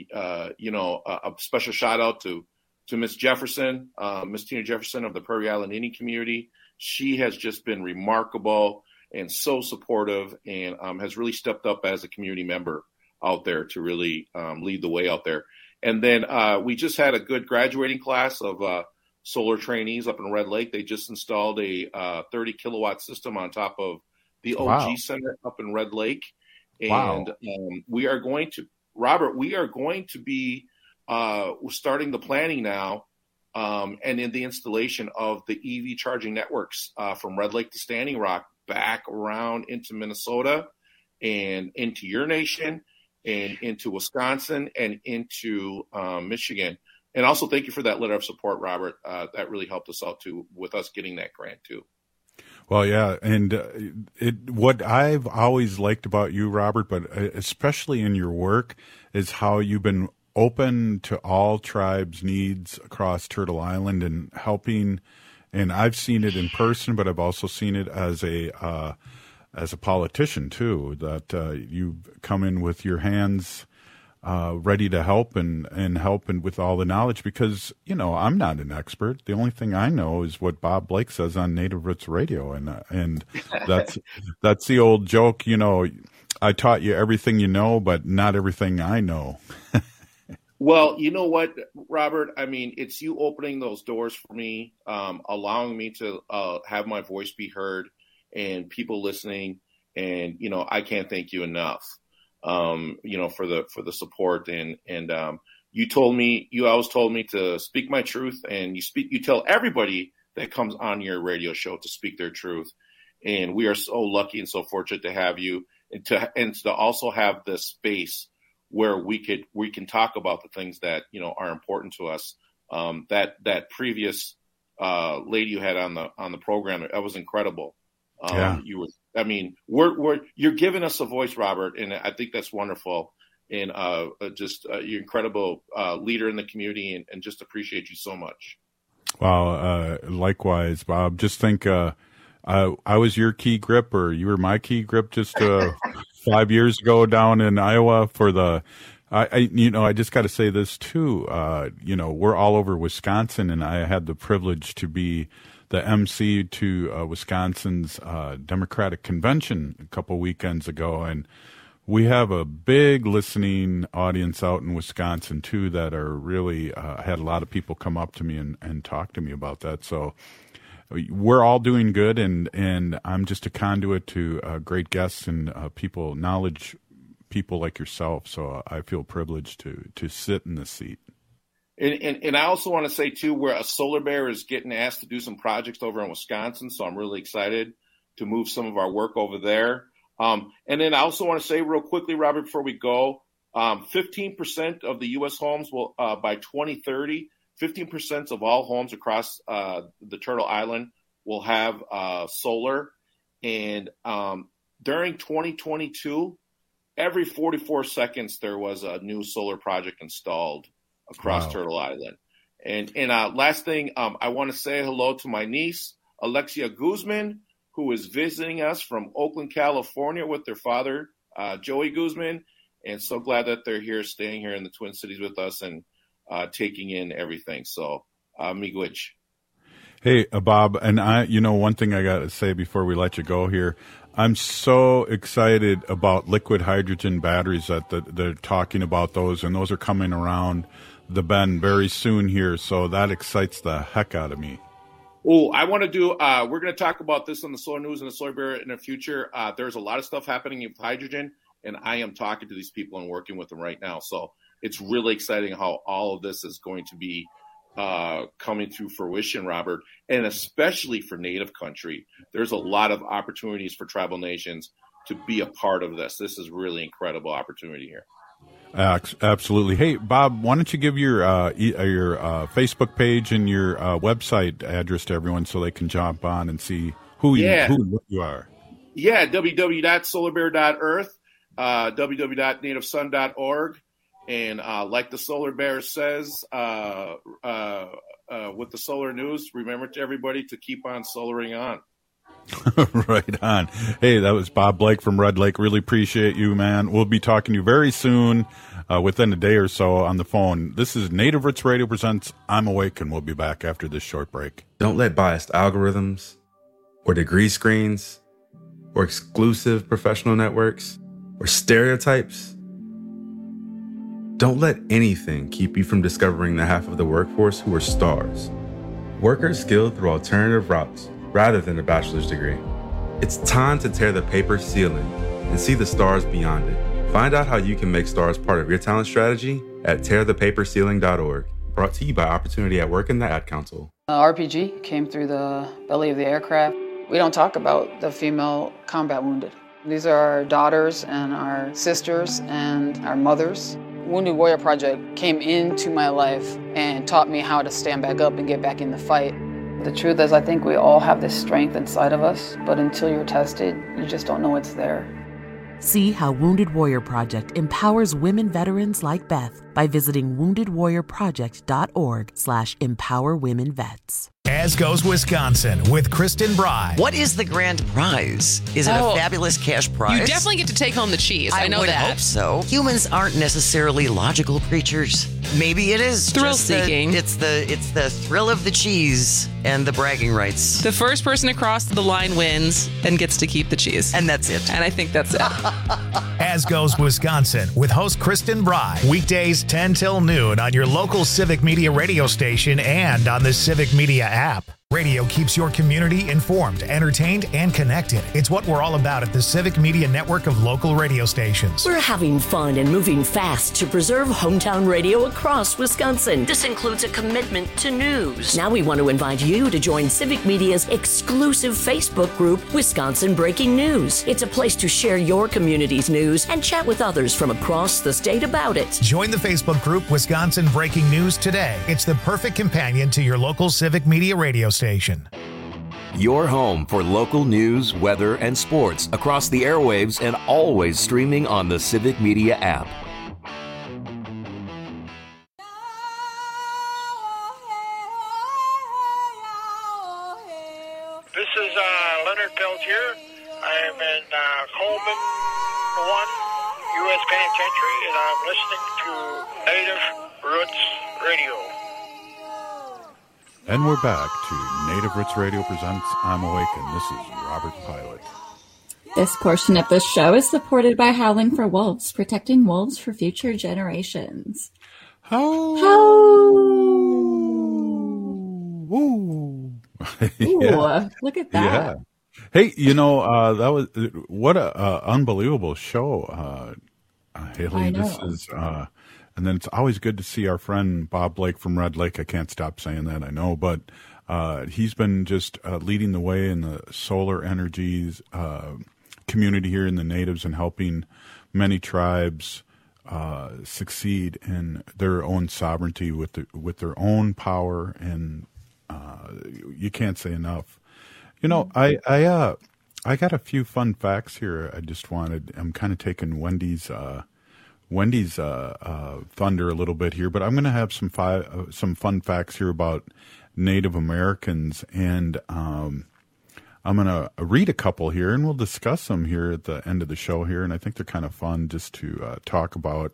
special shout out to Miss Jefferson, Miss Tina Jefferson of the Prairie Island Indian community. She has just been remarkable and so supportive, and has really stepped up as a community member out there to really lead the way out there. And then we just had a good graduating class of solar trainees up in Red Lake. They just installed a 30 kilowatt system on top of the OG Center up in Red Lake. And we are going to, Robert, be starting the planning now and in the installation of the EV charging networks from Red Lake to Standing Rock back around into Minnesota and into your nation and into Wisconsin and into Michigan. And also thank you for that letter of support, Robert. That really helped us out too with us getting that grant too. Well, yeah, and what I've always liked about you, Robert, but especially in your work, is how you've been open to all tribes' needs across Turtle Island and helping. And I've seen it in person, but I've also seen it as a politician too. That you've come in with your hands ready to help and with all the knowledge, because I'm not an expert. The only thing I know is what Bob Blake says on Native Roots Radio, and that's the old joke. I taught you everything you know, but not everything I know. Well, you know what, Robert? I mean, it's you opening those doors for me, allowing me to have my voice be heard, and people listening. And I can't thank you enough. For the support and you always told me to speak my truth, and you tell everybody that comes on your radio show to speak their truth. And we are so lucky and so fortunate to have you and to also have this space where we can talk about the things that, are important to us. That previous lady you had on the program, that was incredible. You're giving us a voice, Robert, and I think that's wonderful. And you're incredible leader in the community, and just appreciate you so much. Well, likewise, Bob. Just think, I was your key grip, or you were my key grip just 5 years ago down in Iowa for the. I just got to say this too. We're all over Wisconsin, and I had the privilege to be the MC to Wisconsin's Democratic Convention a couple weekends ago, and we have a big listening audience out in Wisconsin too that are really had a lot of people come up to me and talk to me about that. So we're all doing good, and I'm just a conduit to great guests and knowledge people like yourself. So I feel privileged to sit in this seat. And I also want to say too, where a Solar Bear is getting asked to do some projects over in Wisconsin, so I'm really excited to move some of our work over there. And then I also want to say real quickly, Robert, before we go, 15% of the U.S. homes will by 2030. 15% of all homes across the Turtle Island will have solar. And during 2022, every 44 seconds there was a new solar project installed across Turtle Island. And last thing, I want to say hello to my niece, Alexia Guzman, who is visiting us from Oakland, California with their father, Joey Guzman. And so glad that they're here, staying here in the Twin Cities with us and taking in everything. So, miigwech. Hey, Bob, and one thing I got to say before we let you go here, I'm so excited about liquid hydrogen batteries that they're talking about those, and those are coming around the bend very soon here. So that excites the heck out of me. Oh, I want to do, we're going to talk about this on the Solar News and the Solar Bear in the future. There's a lot of stuff happening with hydrogen, and I am talking to these people and working with them right now. So it's really exciting how all of this is going to be coming to fruition, Robert, and especially for Native country. There's a lot of opportunities for tribal nations to be a part of this. This is really incredible opportunity here. Absolutely. Hey, Bob, why don't you give your Facebook page and your website address to everyone so they can jump on and see who you are. Yeah, www.solarbear.earth, www.nativesun.org. And like the Solar Bear says with the Solar News, remember to everybody to keep on solaring on. Right on. Hey, that was Bob Blake from Red Lake. Really appreciate you, man. We'll be talking to you very soon, within a day or so on the phone. This is Native Roots Radio presents I'm Awake, and we'll be back after this short break. Don't let biased algorithms or degree screens or exclusive professional networks or stereotypes. Don't let anything keep you from discovering the half of the workforce who are stars. Workers skilled through alternative routes rather than a bachelor's degree. It's time to tear the paper ceiling and see the stars beyond it. Find out how you can make stars part of your talent strategy at tearthepaperceiling.org. Brought to you by Opportunity at Work and the Ad Council. RPG came through the belly of the aircraft. We don't talk about the female combat wounded. These are our daughters and our sisters and our mothers. Wounded Warrior Project came into my life and taught me how to stand back up and get back in the fight. The truth is, I think we all have this strength inside of us, but until you're tested, you just don't know it's there. See how Wounded Warrior Project empowers women veterans like Beth by visiting woundedwarriorproject.org/empowerwomenvets. As Goes Wisconsin with Kristen Bry. What is the grand prize? Is it a fabulous cash prize? You definitely get to take home the cheese. I know would that. Hope so. Humans aren't necessarily logical creatures. Maybe it is thrill-seeking. It's the thrill of the cheese and the bragging rights. The first person across the line wins and gets to keep the cheese. And that's it. And I think that's it. As Goes Wisconsin with host Kristen Bry. Weekdays 10 till noon on your local Civic Media radio station and on the Civic Media app. Radio keeps your community informed, entertained, and connected. It's what we're all about at the Civic Media network of local radio stations. We're having fun and moving fast to preserve hometown radio across Wisconsin. This includes a commitment to news. Now we want to invite you to join Civic Media's exclusive Facebook group, Wisconsin Breaking News. It's a place to share your community's news and chat with others from across the state about it. Join the Facebook group Wisconsin Breaking News today. It's the perfect companion to your local Civic Media radio station. Your home for local news, weather, and sports across the airwaves and always streaming on the Civic Media app. This is Leonard Peltier. I am in Coleman 1 U.S. Penitentiary, and I'm listening to Native Roots Radio. And we're back to Native Roots Radio presents I'm Awakened. This is Robert Pilot. This portion of the show is supported by Howling for Wolves, protecting wolves for future generations. Ooh, look at that. Yeah. Hey, that was what a unbelievable show, Haley. This is, and then it's always good to see our friend Bob Blake from Red Lake. I can't stop saying that, I know, but he's been just leading the way in the solar energies community here in the natives and helping many tribes succeed in their own sovereignty with their own power, and you can't say enough. I got a few fun facts here. I'm kind of taking Wendy's thunder a little bit here, but I'm going to have some fun facts here about Native Americans, and I'm going to read a couple here, and we'll discuss them here at the end of the show here, and I think they're kind of fun just to talk about.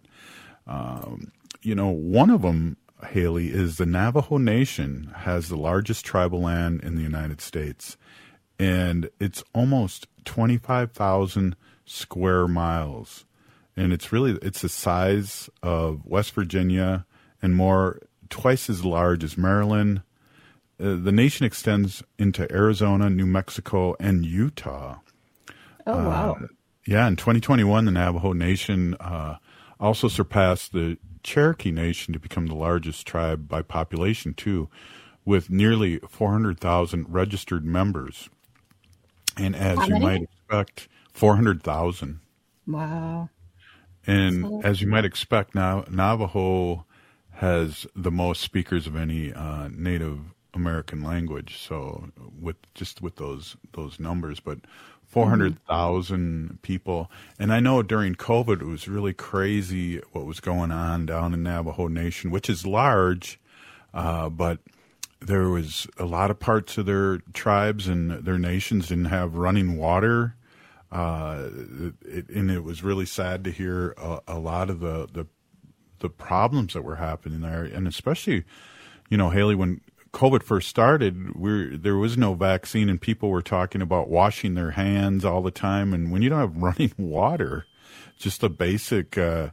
One of them, Haley, is the Navajo Nation has the largest tribal land in the United States, and it's almost 25,000 square miles. And it's the size of West Virginia and twice as large as Maryland. The nation extends into Arizona, New Mexico, and Utah. Oh, wow. In 2021, the Navajo Nation also surpassed the Cherokee Nation to become the largest tribe by population, too, with nearly 400,000 registered members. And as you might expect, 400,000. Wow. And as you might expect, now Navajo has the most speakers of any Native American language. So with those numbers, but 400,000 people. And I know during COVID it was really crazy what was going on down in Navajo Nation, which is large, but there was a lot of parts of their tribes and their nations didn't have running water. And it was really sad to hear a lot of the problems that were happening there. And especially, Haley, when COVID first started, there was no vaccine and people were talking about washing their hands all the time. And when you don't have running water, just a basic thing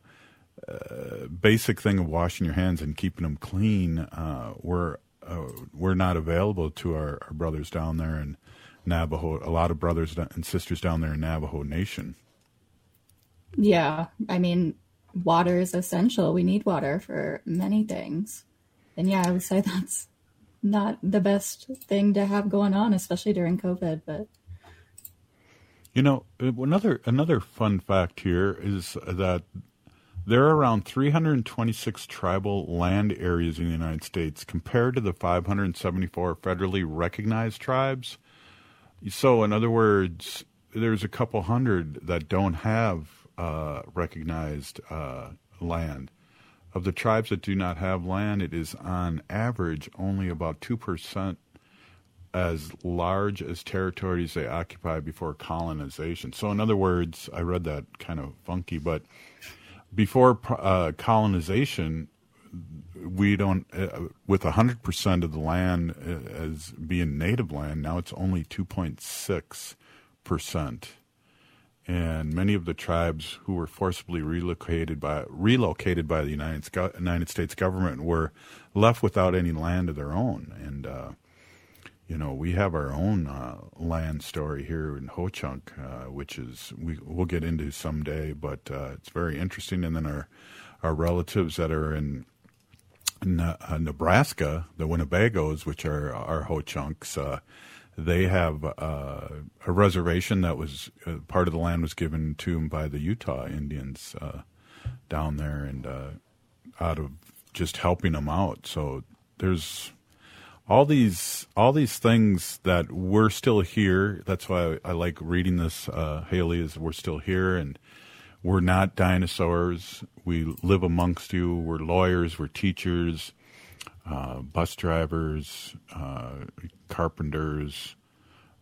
of washing your hands and keeping them clean, we're not available to our brothers down there in Navajo, a lot of brothers and sisters down there in Navajo Nation. Yeah, I mean, water is essential. We need water for many things. And yeah, I would say that's not the best thing to have going on, especially during COVID. But another fun fact here is that there are around 326 tribal land areas in the United States compared to the 574 federally recognized tribes. So, in other words, there's a couple hundred that don't have recognized land. Of the tribes that do not have land, it is on average only about 2% as large as territories they occupy before colonization. So, in other words, I read that kind of funky, but before colonization, we don't, with 100% of the land as being native land, now it's only 2.6%. And many of the tribes who were forcibly relocated by the United States government were left without any land of their own. And, we have our own land story here in Ho-Chunk, which is we'll get into someday, but it's very interesting. And then our relatives that are in Nebraska, the Winnebagos, which are our Ho-Chunks, they have a reservation that was part of the land was given to them by the Utah Indians down there, and out of just helping them out. So there's all these things that we're still here. That's why I like reading this, Haley, is we're still here and we're not dinosaurs. We live amongst you. We're lawyers. We're teachers, bus drivers, carpenters,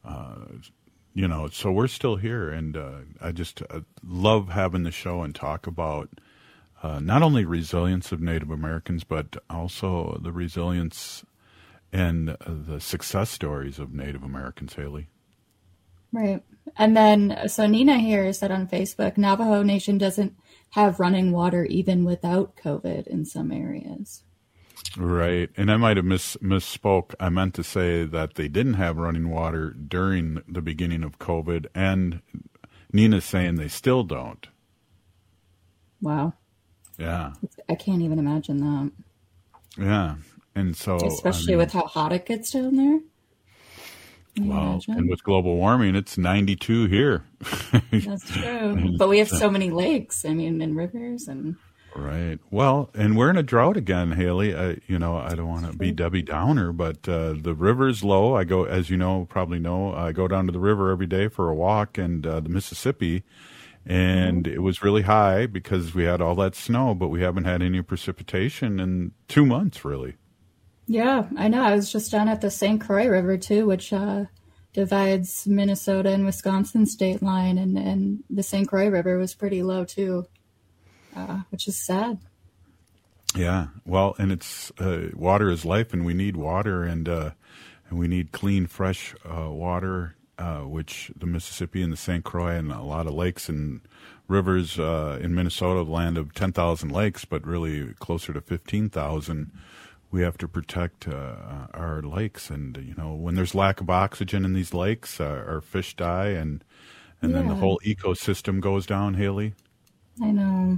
So we're still here, and I just love having the show and talk about not only resilience of Native Americans, but also the resilience and the success stories of Native Americans, Haley. Right. And then, so Nina here said on Facebook, Navajo Nation doesn't have running water even without COVID in some areas. Right. And I might have misspoke. I meant to say that they didn't have running water during the beginning of COVID, and Nina's saying they still don't. Wow. Yeah. I can't even imagine that. Yeah. And so, especially with how hot it gets down there. Well, and with global warming, it's 92 here. That's true. But we have so many lakes, and rivers and. Right. Well, and we're in a drought again, Haley. I don't want to be Debbie Downer, but the river's low. I go, as you know, probably know, I go down to the river every day for a walk, and the Mississippi, and it was really high because we had all that snow, but we haven't had any precipitation in 2 months, really. Yeah, I know. I was just down at the St. Croix River, too, which divides Minnesota and Wisconsin state line, and the St. Croix River was pretty low, too. Which is sad. Yeah, well, and it's water is life, and we need water, and we need clean, fresh water, which the Mississippi and the St. Croix and a lot of lakes and rivers in Minnesota, the land of 10,000 lakes, but really closer to 15,000. We have to protect our lakes, and when there's lack of oxygen in these lakes, our fish die, and then the whole ecosystem goes down. Haley, I know.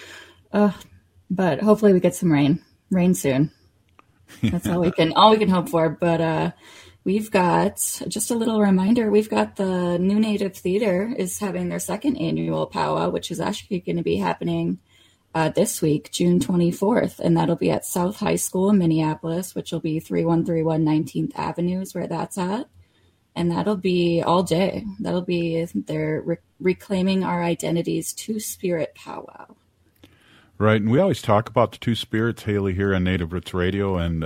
But hopefully we get some rain soon. That's all we can hope for. But we've got just a little reminder. We've got the New Native Theater is having their second annual powwow, which is actually going to be happening this week, June 24th, and that'll be at South High School in Minneapolis, which will be 3131 19th Avenue is where that's at. And that'll be all day. That'll be their Reclaiming Our Identities Two-Spirit powwow. Right, and we always talk about the two spirits, Haley, here on Native Roots Radio, and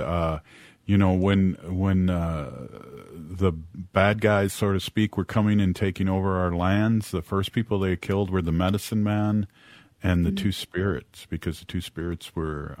when the bad guys, so to speak, were coming and taking over our lands, the first people they killed were the medicine man and the two spirits, because the two spirits were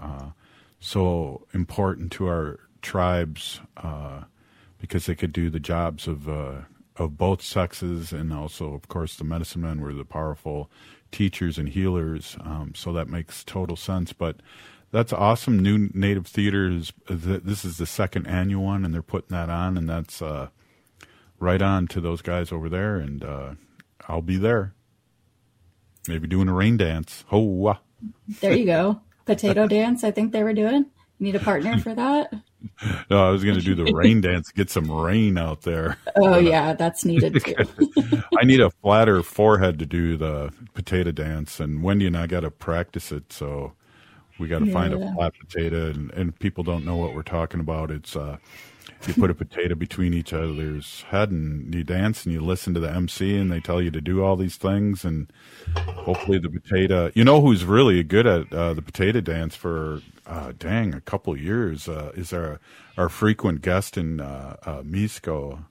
so important to our tribes because they could do the jobs of both sexes, and also, of course, the medicine men were the powerful teachers and healers, so that makes total sense. But that's awesome. New Native Theater this is the second annual one, and they're putting that on, and that's right on to those guys over there, and I'll be there. Maybe doing a rain dance. Ho! There you go. Potato dance, I think they were doing. You need a partner for that? No, I was going to do the rain dance, get some rain out there. Oh, yeah, that's needed too. I need a flatter forehead to do the potato dance, and Wendy and I got to practice it, so we got to find a flat potato, and people don't know what we're talking about. It's you put a potato between each other's head, and you dance, and you listen to the MC, and they tell you to do all these things, and hopefully the potato... You know who's really good at the potato dance for... a couple years is our frequent guest in Misco.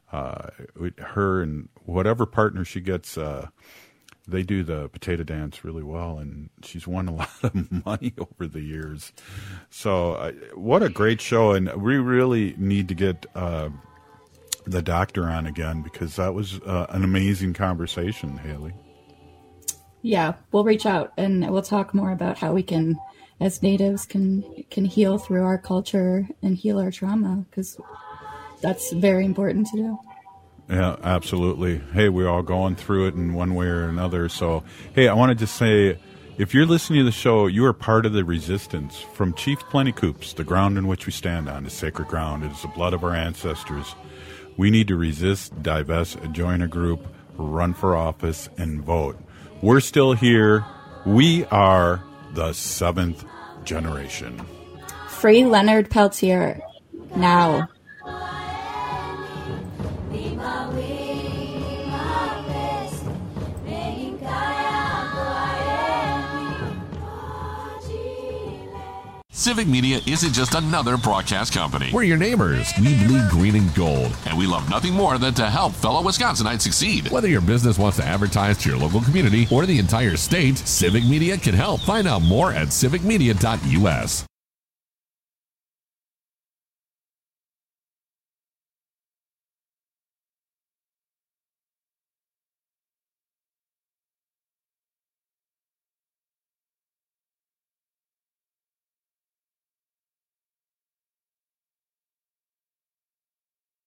Her and whatever partner she gets, they do the potato dance really well, and she's won a lot of money over the years. So what a great show, and we really need to get the doctor on again, because that was an amazing conversation, Haley. Yeah, we'll reach out, and we'll talk more about how we can, as natives, can heal through our culture and heal our trauma, because that's very important to do. Yeah, absolutely. Hey, we're all going through it in one way or another. So, hey, I want to just say, if you're listening to the show, you are part of the resistance. From Chief Plentycoops, the ground in which we stand on is sacred ground. It is the blood of our ancestors. We need to resist, divest, join a group, run for office, and vote. We're still here. We are the seventh generation. Free Leonard Peltier now. Civic Media isn't just another broadcast company. We're your neighbors. We bleed green and gold. And we love nothing more than to help fellow Wisconsinites succeed. Whether your business wants to advertise to your local community or the entire state, Civic Media can help. Find out more at civicmedia.us.